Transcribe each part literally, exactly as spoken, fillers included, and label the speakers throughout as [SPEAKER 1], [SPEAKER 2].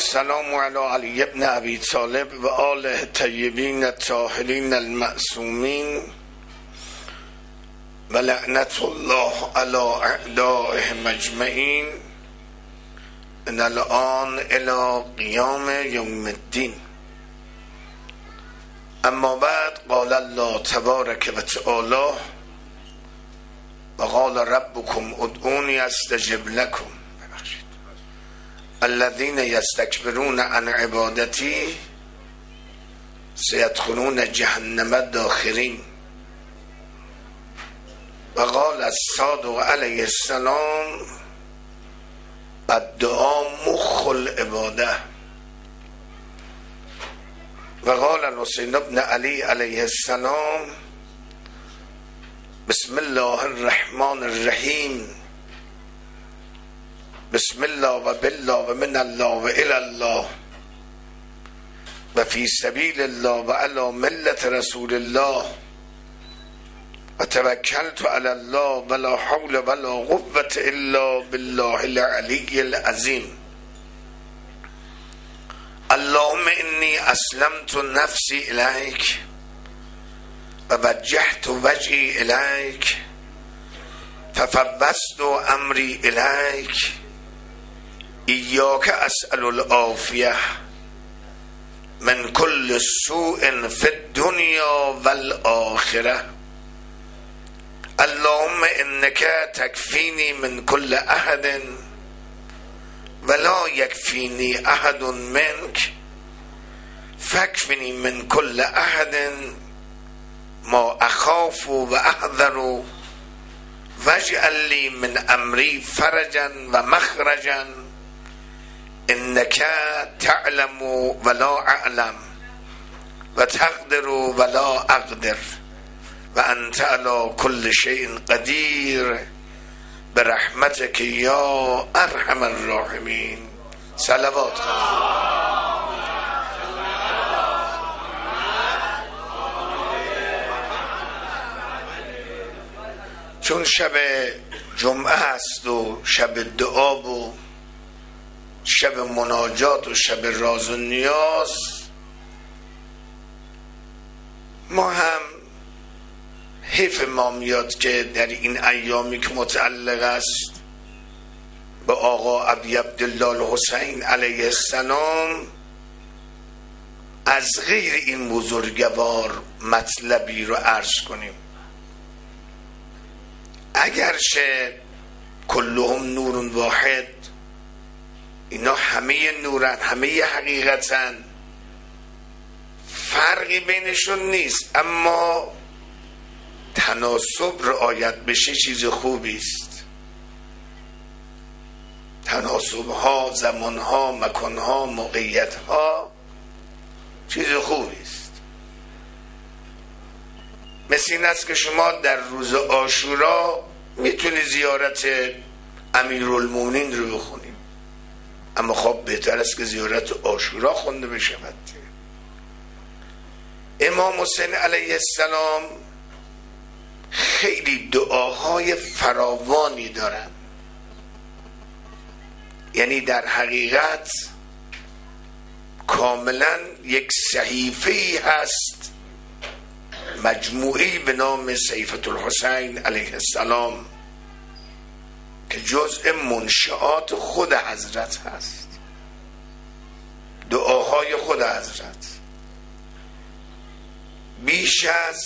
[SPEAKER 1] السلام علی علی ابن ابی طالب و آله طیبین الطاهرین المعصومین و لعنت الله علی اعدائهم اجمعین من الآن الی قیام یوم الدین. اما بعد، قال الله تبارک و تعالی و قال ربکم ادعونی استجب لکم الذین یستکبرون عن عبادتی سیدخلون جهنم داخرین. و قال الصادق علیه السلام الدعا مخ العباده. و قال الحسین بن علی علیه السلام بسم الله الرحمن الرحیم بسم الله و بالله و من الله و الی الله و فی سبیل الله و علی ملت رسول الله و توکلت علی الله ولا حول ولا قوة الا بالله العلی العظیم. اللهم انی اسلمت نفسی الیک و وجهت وجهی الیک ففوضت امری الیک ایاک اسأل العافیه من کل سوء فی الدنیا والآخره. اللهم انک تکفینی من کل احد ولا یکفینی احد منک فاکفنی من کل احد ما اخاف و احذر واجعل لی من امری فرجا و مخرجا انک تعلم ولا اعلم و تقدر ولا اقدر و انت علی کل شیء قدیر برحمتک یا ارحم الراحمین. صلوات چون شب جمعه است و شب دعا و شب مناجات و شب راز و نیاز، ما هم حیف ما میاد که در این ایامی که متعلق است به آقا ابی عبدالله الحسین علیه السلام از غیر این بزرگوار مطلبی رو عرض کنیم. اگرچه کلهم نور واحد، اینا همه نورن، همه حقیقتن، فرقی بینشون نیست، اما تناسب رعایت بشه چیز خوبی است. تناسب ها، زمان ها، مکان ها، موقعیت ها چیز خوبی است. مثل این است که شما در روز عاشورا میتونی زیارت امیرالمومنین رو بخونیم، اما خب بهتر است که زیارت عاشورا خونده بشود. امام حسین علیه السلام خیلی دعاهای فراوانی دارن، یعنی در حقیقت کاملا یک صحیفه‌ای هست، مجموعی به نام صحیفة الحسین علیه السلام که جزء منشآت خود حضرت هست، دعاهای خود حضرت. بیش از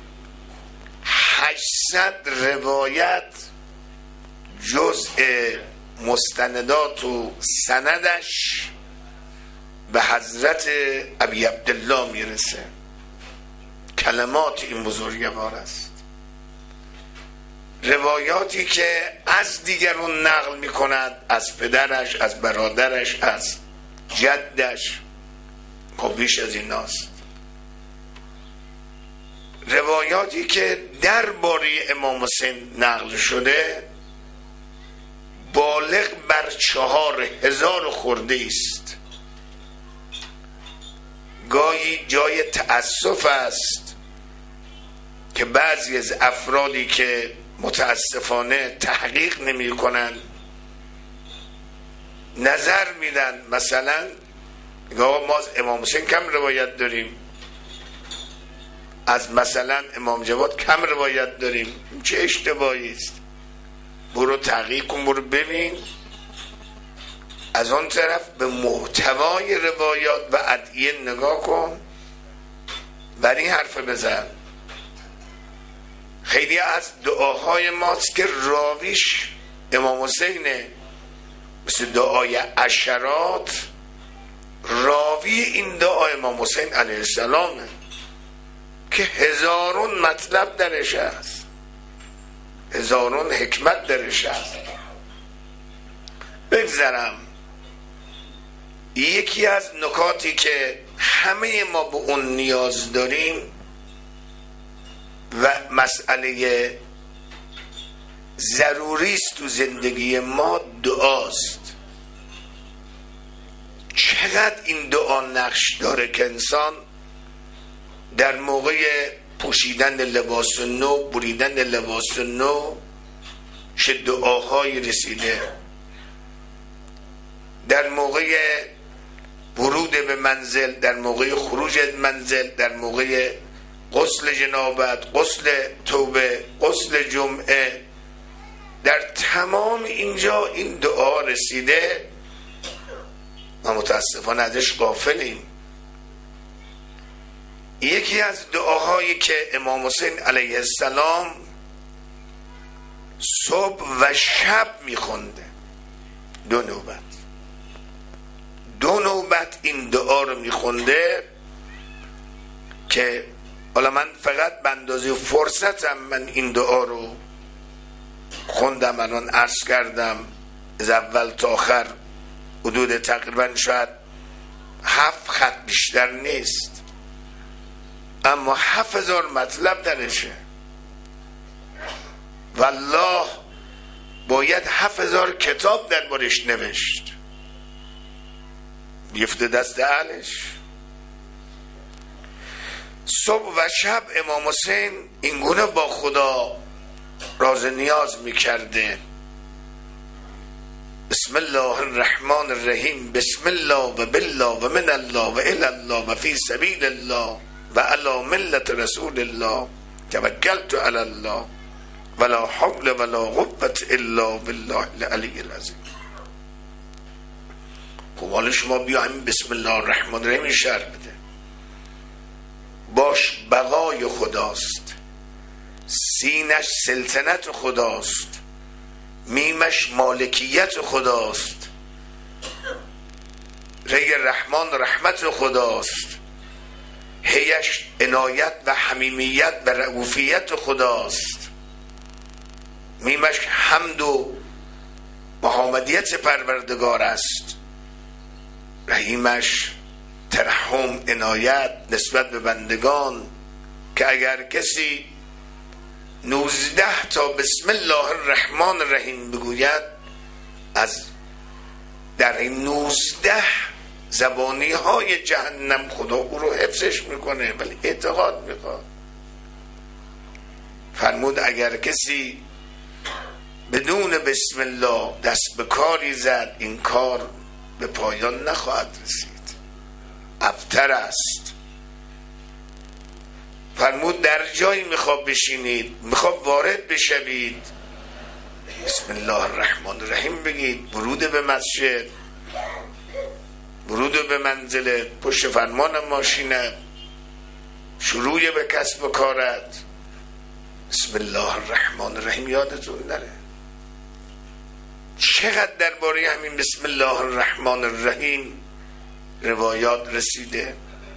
[SPEAKER 1] هشتصد روایت جزء مستندات و سندش به حضرت ابی عبدالله میرسه. کلمات این بزرگوار است، روایاتی که از دیگرون نقل میکند، از پدرش، از برادرش، از جدش، خب بیش از این است. روایاتی که درباره امام حسین نقل شده بالغ بر چهار هزار خورده است. گاهی جای تأسف است که بعضی از افرادی که متاسفانه تحقیق نمی کنن نظر میدن مثلا آقا ما از امام حسین کم روایت داریم، از مثلا امام جواد کم روایت داریم، چه اشتباهی است؟ برو تحقیق کن، برو ببین. از آن طرف به محتوای روایات و ادعیه نگاه کن، بر این حرف بزن. خیلی از دعاهای ماست که راویش امام حسینه، مثل دعای عشرات، راوی این دعا امام حسین علیه السلامه که هزارون مطلب درش هست، هزارون حکمت درش هست. بگذرم یکی از نکاتی که همه ما به اون نیاز داریم و مسئله ضروری است تو زندگی ما، دعاست. چقدر این دعا نقش داره که انسان در موقع پوشیدن لباس نو، بریدن لباس نو، چه دعاهایی رسیده. در موقع ورود به منزل، در موقع خروج از منزل، در موقع غسل جنابت، غسل توبه، غسل جمعه، در تمام اینجا این دعا رسیده. ما متاسفانه ازش غافلیم. یکی از دعاهایی که امام حسین علیه السلام صبح و شب میخونده، دو نوبت دو نوبت این دعا رو میخونده، که حالا من فقط به اندازه فرصتم من این دعا رو خوندم، الان عرض کردم از اول تا آخر حدود تقریبا شاید هفت خط بیشتر نیست، اما هفت هزار مطلب درشه. والله باید هفت هزار کتاب در بارش نوشت، بیفته دست اهلش. صبح و شب امام حسین اینگونه با خدا راز نیاز میکرده. بسم الله الرحمن الرحیم، بسم الله و بالله و من الله و الی الله و فی سبیل الله و علی ملت رسول الله توکلت علی الله ولا حول ولا قوة الا بالله العلی العظیم. خب حالا شما بیا همین بسم الله الرحمن الرحیم شرح بده. باش بقای خداست، سینش سلطنت خداست، میمش مالکیت خداست، ری رحمان رحمت خداست، هیش عنایت و حمیمیت و رؤوفیت خداست، میمش حمد و محمدیت پروردگار است، رحیمش ترحم عنایت نسبت به بندگان، که اگر کسی نوزده تا بسم الله الرحمن الرحیم بگوید، از در این نوزده زبانی های جهنم خدا او رو حفظش میکنه، ولی اعتقاد میخواد. فرمود اگر کسی بدون بسم الله دست به کاری زد، این کار به پایان نخواهد رسید، ابتر است. فرمود در جایی میخواد بشینید، میخواد وارد بشوید، بسم الله الرحمن الرحیم بگید. ورود به مسجد، ورود به منزلت، پشت فرمان ماشینت، شروع به کسب و کارت، بسم الله الرحمن الرحیم یادتون نره. چقدر درباره همین بسم الله الرحمن الرحیم روایات رسیده.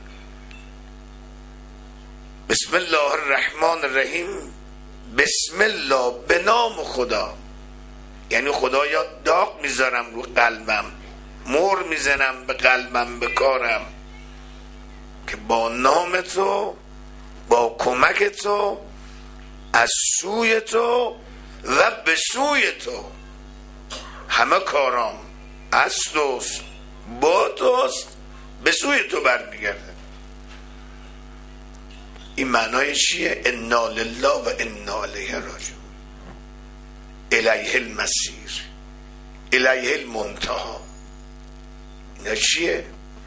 [SPEAKER 1] بسم الله الرحمن الرحیم، بسم الله به نام خدا، یعنی خدایا داغ میذارم رو قلبم، مور میزنم به قلبم، به کارم، که با نام تو، با کمک تو، از سوی تو و به سوی تو همه کارام از توست، با توست، به سوی تو برمیگرده. این معنای چیه؟ انا لله و انا الیه راجعون، الیه المصیر، الیه المنتهی. اینا چیه؟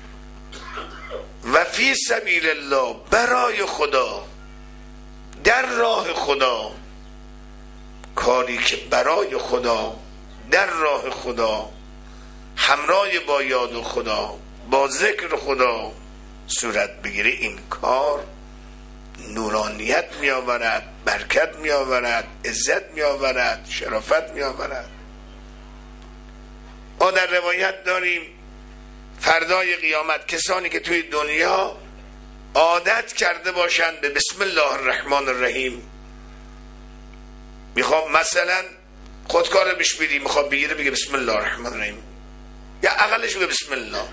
[SPEAKER 1] و فی سبیل الله، برای خدا، در راه خدا. کاری که برای خدا، در راه خدا، همراه با یاد خدا، با ذکر خدا صورت بگیره، این کار نورانیت می آورد، برکت می آورد، عزت می آورد، شرافت می آورد. ما در روایت داریم فردای قیامت کسانی که توی دنیا عادت کرده باشند به بسم الله الرحمن الرحیم، میخوام مثلا خودکار بهش بدی، میخوام بگیره بگه بسم الله الرحمن الرحیم، یا اقلش بگه بسم الله.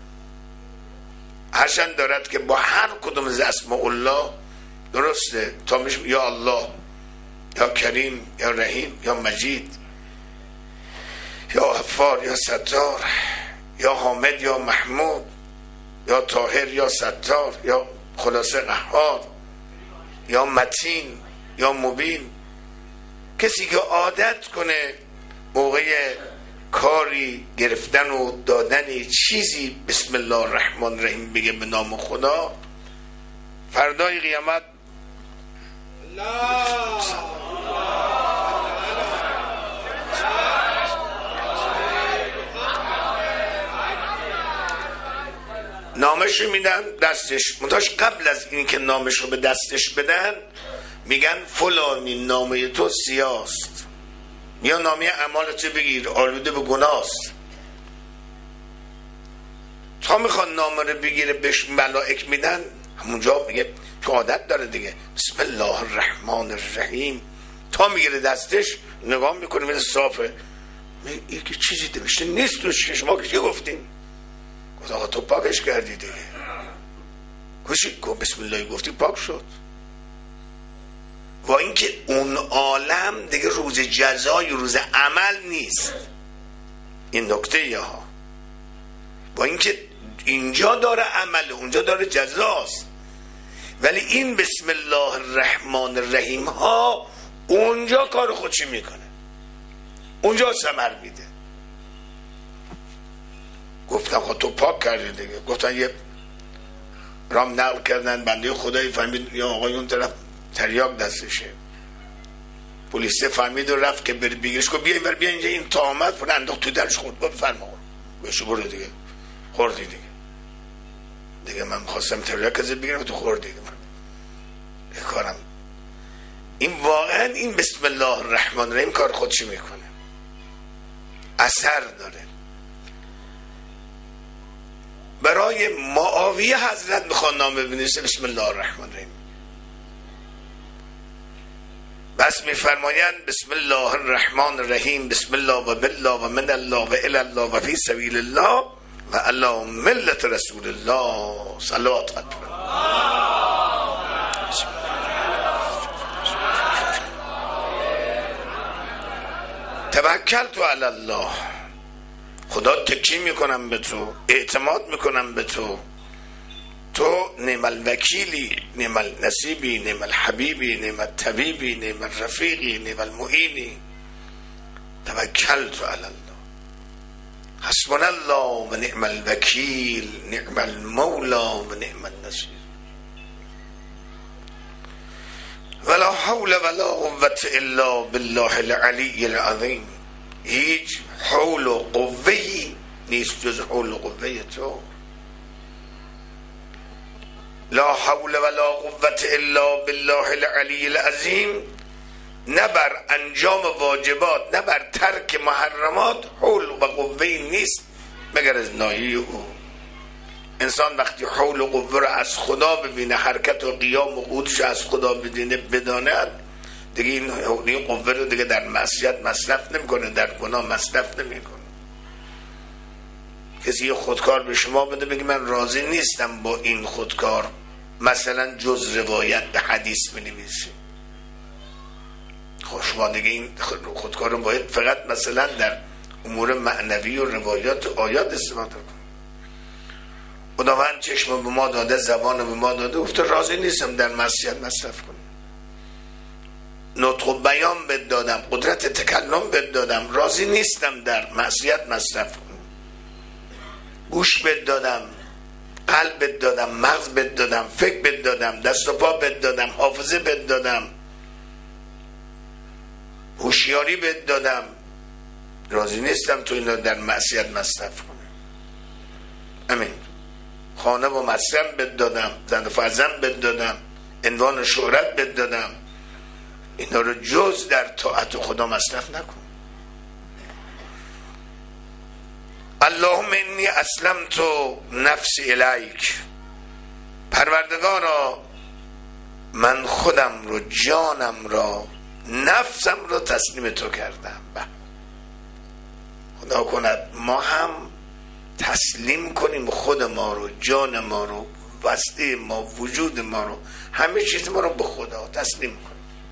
[SPEAKER 1] هرچند دارد که با هر کدوم از اسماء الله درسته، تا میشه یا الله، یا کریم، یا رحیم، یا مجید، یا غفار، یا ستار، یا حامد، یا محمود، یا طاهر، یا ستار، یا خلاصه قهار، یا متین، یا مبین. کسی که عادت کنه موقع کاری گرفتن و دادن چیزی بسم الله الرحمن الرحیم بگه به نام خدا، فردای قیامت نامش میدن دستش. منتاش قبل از این که نامش رو به دستش بدن میگن فلانی نامه تو سیاست، یا نامه اعمالت بگیر، آلوده به گناست. تا میخوان نامه رو بگیره بهش ملائک میدن، همونجا میگه تو عادت داره دیگه بسم الله الرحمن الرحیم. تا میگیره دستش نگاه میکنه میره صافه، میگه این که چیزی نوشته نیست توش، شما که چی گفتیم؟ گفت آقا تو پاکش کردی دیگه. گوشی گفت بسم الله گفتی پاک شد. و اینکه اون عالم دیگه روز جزای روز عمل نیست، این نکته یا ها. با اینکه اینجا داره عمل، اونجا داره جزاست، ولی این بسم الله الرحمن الرحیم ها اونجا کار خودشی میکنه، اونجا ثمر میده. گفتم خب تو پاک کردی دیگه. گفتن یه رام نقل کردن بنده خدایی فهمید یا آقای اون طرف تریاک دستشه، پلیسه فهمید و رفت که بر بگیرش، گفت بیا اینور بیا اینجا، این تا آمد پر انداخت تو درش خورد. گفت فرما بهش برو دیگه، خوردی دیگه دیگه من خواستم تریاک ازت بگیرم تو خوردی دیگه. من کارم این واقعا این بسم الله الرحمن الرحیم کار خودشی میکنه، اثر داره. برای معاویه حضرت میخوان نامه بنویسه بسم الله الرحمن الرحیم، بس میفرمایند بسم الله الرحمن الرحیم، بسم الله و بالله و من الله و الی الله و فی سبیل الله و علی ملت رسول الله. صلوات خطر توکلت علی الله، خدا تکی میکنم به تو، اعتماد میکنم به تو، تو نعم الوکیلی، نعم النصیبی، نعم الحبیبی، نعم الطبیبی، نعم الرفیقی، نعم المعینی. توکلت علی الله، حسبنا الله و نعم الوکیل، نعم المولا و نعم النصیر. ولا حول ولا قوة الا بالله العلی العظیم. هیچ حول و قوهی نیست جز حول و قوه تو. لا حول ولا قوة الا بالله العلی العظیم. نه بر انجام واجبات نه بر ترک محرمات حول و قوهی نیست مگر از ناحیه او. انسان وقتی حول و قوه را از خدا ببینه، حرکت و قیام و قودش از خدا بدینه بداند، دیگه این قوه رو دیگه در معصیت مصرف نمیکنه، در گناه مصرف نمیکنه. کسی یه خودکار به شما بده بگی من راضی نیستم با این خودکار، مثلا جز روایت به حدیث بنویسی، خب شما دیگه این خودکار رو باید فقط مثلا در امور معنوی و روایات و آیات استفاده کن. خداوند چشم به ما داده، زبان به ما داده، گفته راضی نیستم در معصیت مصرف کنم. نطق و بیان بد دادم، قدرت تکلم بد دادم، راضی نیستم در معصیت مصرف کنم. گوش بهت دادم، قلب بهت دادم، مغز بهت دادم، فکر بهت دادم، دست و پا بهت دادم، حافظه بهت دادم، هوشیاری بهت دادم. راضی نیستم تو اینا در معصیت مصرف کنه. امین. خانه و مسکن بهت دادم، زن و فرزند بهت دادم، عنوان و شهرت بهت دادم، اینا رو جز در طاعت خدا مصرف نکن. اللهم انی اسلمت نفسی الیک، پروردگارا من خودم رو، جانم را، نفسم رو تسلیم تو کردم. خدا کند ما هم تسلیم کنیم خود ما رو، جان ما رو، وسیله ما، وجود ما رو، همه چیز ما رو به خدا تسلیم کنیم.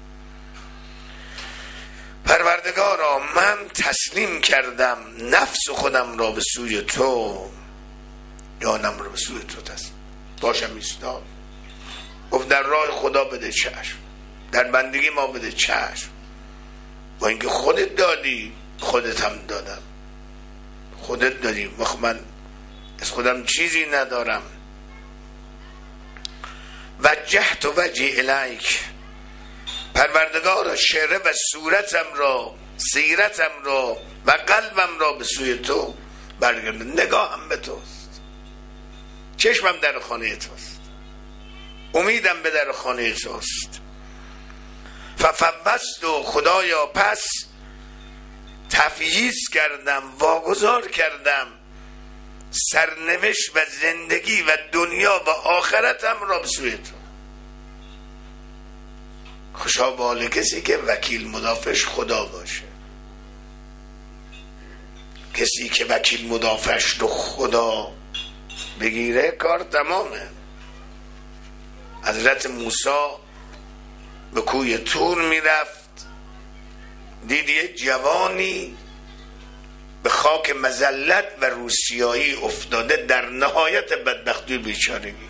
[SPEAKER 1] پروردگارا من تسلیم کردم نفس خودم را به سوی تو، جانم را به سوی تو تسلیم. باشم ایستاد گفت در راه خدا بده چشم، در بندگی ما بده چشم، با اینکه خودت دادی خودت هم دادم، خودت دادی وقت من از خودم چیزی ندارم. وجهت وجهی الیک، پروردگارا چهره و صورتم را، سیرتم را و قلبم را به سوی تو برگردم. نگاهم به توست، چشمم در خانه توست، امیدم به در خانه توست. ففوضت و خدایا پس تفییض کردم، واگذار کردم سرنوشت و زندگی و دنیا و آخرتم را به سوی تو. خوشا به حال کسی که وکیل مدافعش خدا باشه. کسی که وکیل مدافعش رو خدا بگیره کار تمامه. حضرت موسی به کوی طور میرفت، دید یه جوانی به خاک مذلت و روسیایی افتاده در نهایت بدبختی و بیچارگی.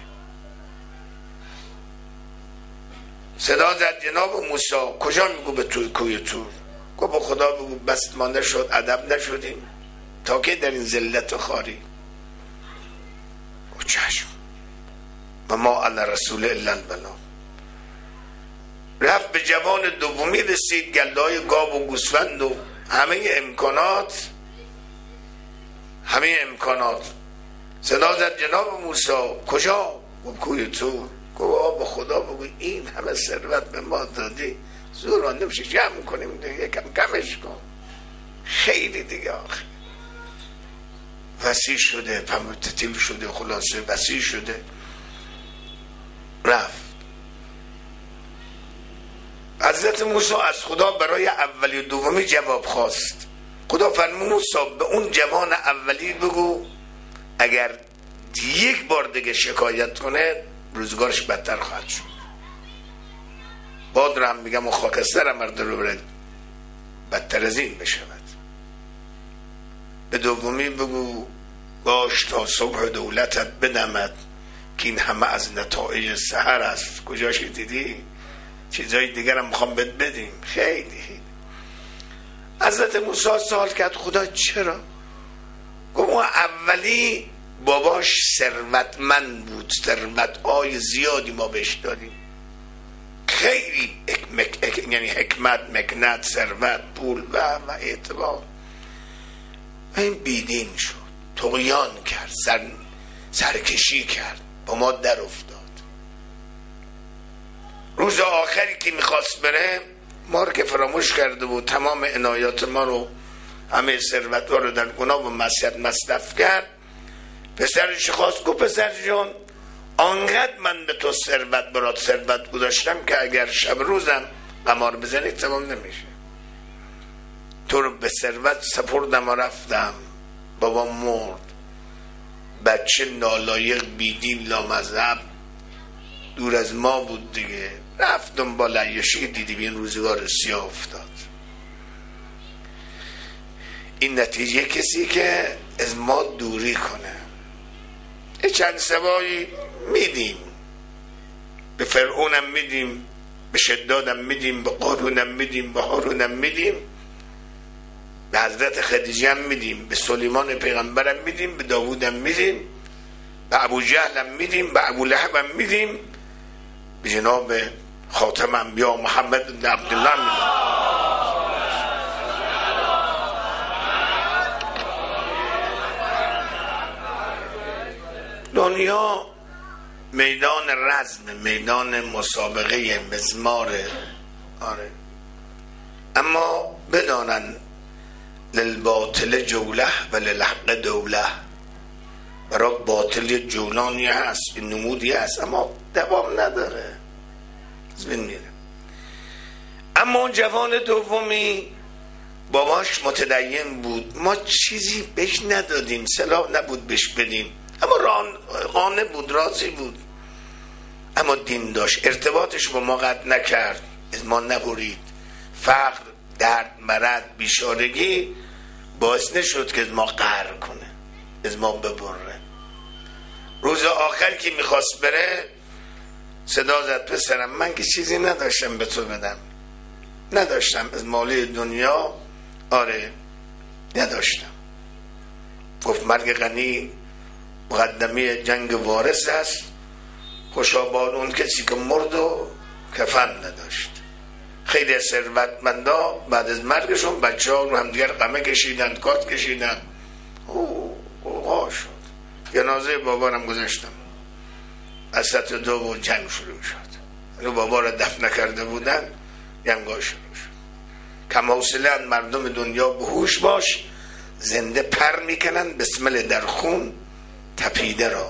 [SPEAKER 1] صدا زد جناب موسی کجا؟ میگو به توی کوی طور. گفت به خدا بگو بس ما نشد، ادب نشدیم تا که در این ذلت و خاری. گفت چشم و ما علی رسول الا البلاغ. رفت به جوان دومی رسید، گله‌های گاو و گوسفند و همه امکانات، همه امکانات. صدا زد جناب موسی کجا؟ گفت کوی طور. گفت به خدا بگو این همه ثروت به ما دادی، زور نمیشه جمع کنیم دیگه، یکم کمش کن، خیلی دیگه آخه وسیع شده، پمتتیل شده، خلاصه وسیع شده. رفت. حضرت موسی از خدا برای اولی و دومی جواب خواست. خدا فرمود موسی به اون جوان اولی بگو اگر یک بار دیگه شکایت کنه روزگارش بدتر خواهد شد. باد رو هم میگم و خاکستر هم مرد رو برد بدتر از این بشود. به دومی بگو باش تا صبح دولتت بدمد که این همه از نتایج سحر است. کجاش دیدی؟ چیزای دیگر هم میخوام بد بدیم. خیلی حضرت موسی سوال کرد خدا چرا؟ گفت اون اولی باباش ثروتمند بود، ثروت‌های زیادی ما بهش دادیم، خیلی اک اک یعنی حکمت، مکنت، ثروت، پول و و اعتبار. این بیدین شد، طغیان کرد، سر سرکشی کرد، با ما در افتاد. روز آخری که میخواست بره ما رو که فراموش کرده بود، تمام عنایات ما رو، همه ثروت ها رو در گناه و معصیت مصرف کرد. پسرش خواست، گفت پسر جان آنقدر من به تو ثروت برات ثروت گذاشتم که اگر شب روزم قمار بزنی تمام نمیشه. تو رو به ثروت سپردم و رفتم، بابا مرد، بچه نالایق، بیدین، لامذهب، دور از ما بود دیگه، رفتم با عیاشی، دیدی به این روزگار سیاه افتاد. این نتیجه کسی که از ما دوری کنه. یه چند سوایی میدیم، به فرعونم میدیم، به شدادم میدیم، به قارونم میدیم، به هارونم میدیم، به حضرت خدیجه هم میدیم، به سلیمان پیغمبر هم میدیم، به داوود هم میدیم، به ابو جهل هم میدیم، به ابو لهب هم میدیم، به جناب خاتم انبیا محمد بن عبدالله میدیم. دنیا میدان رزم، میدان مسابقه مزماره. آره، اما بدانن للباطل جوله و للحق دوله. برای باطل جولانی هست، نمودی هست، اما دوام نداره، از بین میره. اما اون جوان دومی باباش متدین بود، ما چیزی بهش ندادیم، سلاح نبود بهش بدیم، اما قانع بود، راضی بود، اما دین داشت، ارتباطش با ما قطع نکرد، از ما نبرید. فقر، درد، مرض، بیچارگی باعث نشد که از ما قهر کنه، از ما ببره. روز آخر که میخواست بره صدا زد پسرم من که چیزی نداشتم به تو بدم، نداشتم از مالی دنیا، آره نداشتم. گفت مرگ غنی مقدمی جنگ وارث است، خوشاباد اون کسی که مرد و کفن نداشت. خیلی ثروتمندا بعد از مرگشون بچه ها رو هم دیگر قمه کشیدن، کات کشیدن، اوه اوه شد. جنازه بابا هم گذاشتم، از سطح دو و جنگ شروع شد. رو بابا را دفن نکرده بودن، جنگا شروع شد. کم حوصله مردم دنیا، بهوش باش، زنده پر میکنن بسمل در خون تپیده را.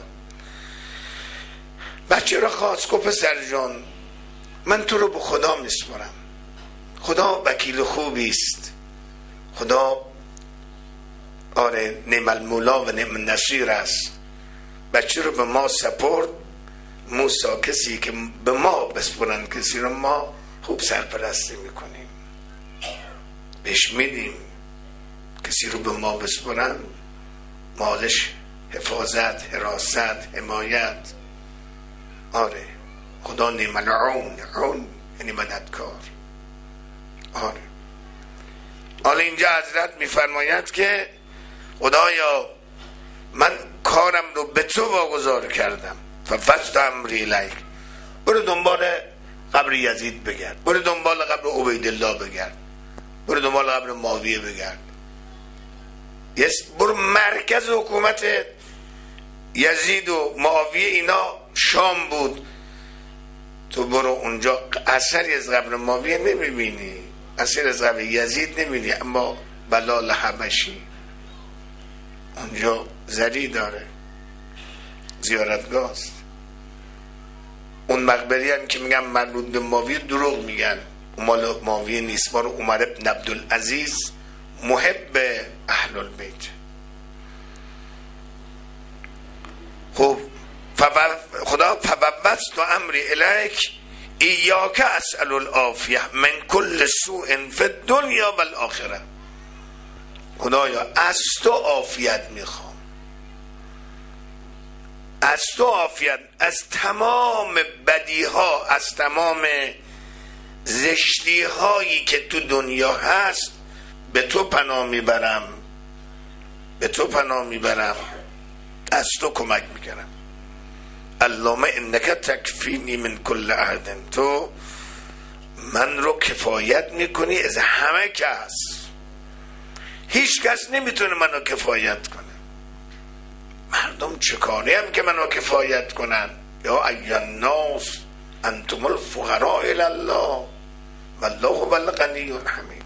[SPEAKER 1] بچه را خواست گفت پسر جان من تو رو به خدا میسپارم، خدا وکیل خوبی است، خدا آره نعم المولا و نعم النصیر است. بچه رو به ما سپرد، موسی کسی که به ما بسپرن کسی رو ما خوب سرپرستی میکنیم، بهش میدیم. کسی رو به ما بسپرن ما ازش حفاظت، حراست، حمایت. آره خدا نعم العون، عون یعنی مددکار. آره حالا اینجا حضرت میفرماید که خدایا من کارم رو به تو واگذار کردم، ففضت امری الیک، برو دنبال قبر یزید بگرد، برو دنبال قبر عبیدالله بگرد، برو دنبال قبر معاویه بگرد، برو مرکز حکومت یزید و معاویه اینا شام بود، تو برو اونجا اثری از قبر معاویه نمیبینی، اثری از قبر یزید نمیبینی، اما بلال حبشی اونجا زری داره، زیارتگاه است. اون مقبری هم که میگن مربوط به معاویه دروغ میگن، مال معاویه نیست، مال عمر بن عبدالعزیز محب اهل البیت. خب خدا فوضت امری الیک ایاک اسأل العافیه من کل سوء فی الدنیا و الاخره. خدایا از تو عافیت میخوام، از تو عافیت، از تمام بدی ها، از تمام زشتی هایی که تو دنیا هست به تو پناه میبرم، به تو پناه میبرم، از تو کمک میکنم. اللهم انک تکفینی من کل احد، تو من رو کفایت میکنی از همه کس، هیچ کس نمیتونه منو کفایت کنه. مردم چه کاری هم که منو کفایت کنن؟ یا ایها الناس انتم الفقراء الی الله والله هو الغنی الحمید.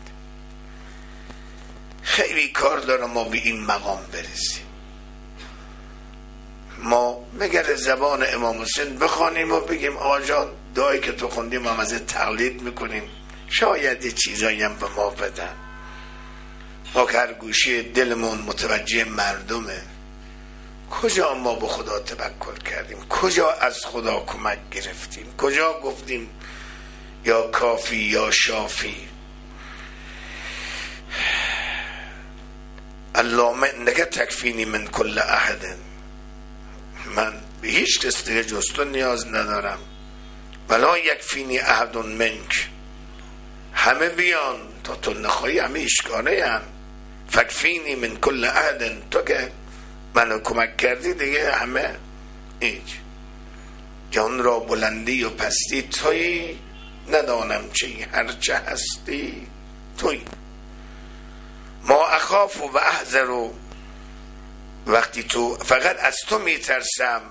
[SPEAKER 1] خیلی کار داره ما به این مقام برسیم. ما مگر زبان امام حسین بخوانیم و بگیم آقا جان دعایی که تو خوندیم هم از تقلید میکنیم، شاید یه چیزایی هم به ما بدن. ما که هر گوشی دلمون متوجه مردمه، کجا ما به خدا توکل کردیم؟ کجا از خدا کمک گرفتیم؟ کجا گفتیم یا کافی یا شافی؟ اللهم انک تکفینی من کل احد، من به هیچ کس دیگه جز تو نیاز ندارم. ولا یکفینی احد منک، همه بیان تا تو نخواهی، همه اشکانه هم. فکفینی من کل عهد، تو که منو کمک کردی دیگه همه هیچ. جان را بلندی و پستی توی، ندانم چی هرچه هستی توی. ما اخاف و احذر، وقتی تو فقط از تو میترسم،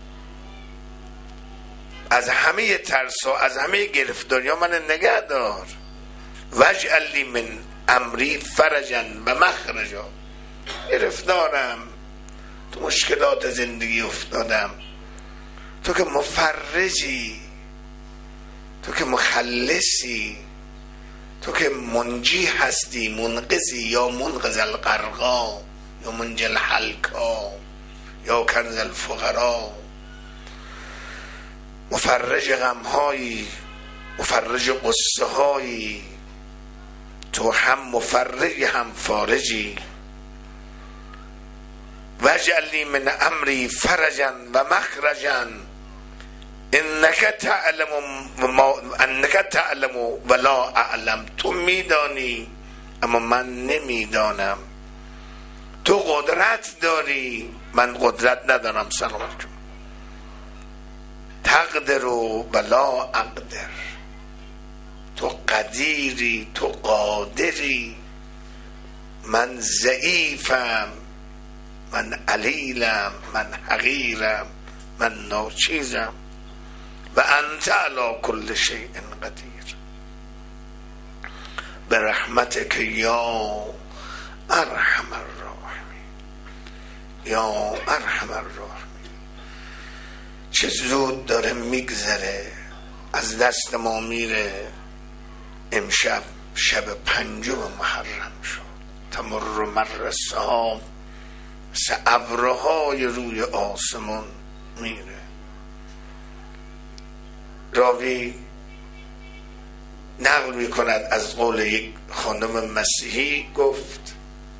[SPEAKER 1] از همه ترس و از همه گرفتاری ها من نگه دار. واجعل لی من امری فرجا و مخرجا، گرفتارم، تو مشکلات زندگی افتادم، تو که مفرجی، تو که مخلصی، تو که منجی هستی، منقذی، یا منقذ الغرقا یا منجی الحلقا یا کنز الفقرا، مفرج غمهایی، مفرج قصه هایی، تو هم مفرج هم فارجی. واجعل لی من امری فرجا و مخرجا، انک تعلم ما انک تعلم ولا اعلم، تو میدانی اما من نمیدانم، تو قدرت داری من قدرت ندارم. سلام علیکم. تقدر ولا اقدر، تو قدیری، تو قادری، من ضعیفم، من علیلم، من حقیرم، من ناچیزم. و انت علی کل شیء قدیر، برحمتک یا ارحم الراحمین، یا ارحم الراحمین. چه زود داره میگذره، از دست ما میره. امشب شب پنجم محرم شد. تمر مر السحاب، مثل ابرهای روی آسمون میره. راوی نقل میکند از قول یک خانم مسیحی، گفت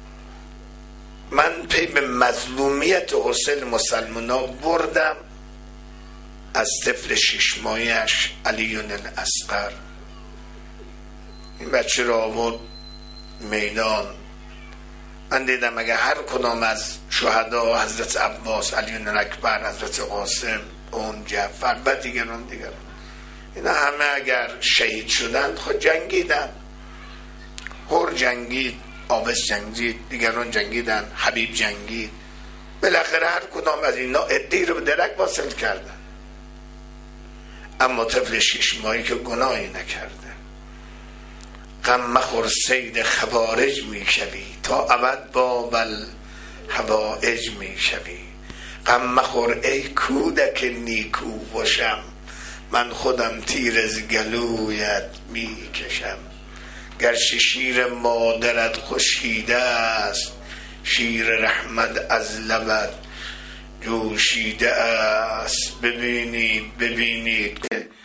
[SPEAKER 1] من پی به مظلومیت حسین مسلمانا بردم از طفل شش ماهش علی الاصغر. این بچه را آورد میدان. من دیدم اگر هر کدام از شهدا، حضرت عباس، علی اکبر، حضرت قاسم، اون جعفر و دیگران دیگران، اینا همه اگر شهید شدند خود جنگیدن. هر جنگید، آبس جنگید، دیگران جنگیدن، حبیب جنگید. بالاخره هر کدام از اینا عده‌ای رو به درک واصل کردن. اما طفل شش ماهی که گناهی نکرده، غم مخور صید خوارج میشوی، تا ابد باب الحوائج میشوی. غم مخور ای کودک نیکو باشم، من خودم تیر از گلویت میکشم. گرچه شیر مادرت خشکیده است، شیر رحمت از لبت جوشیده است. ببینید ببینید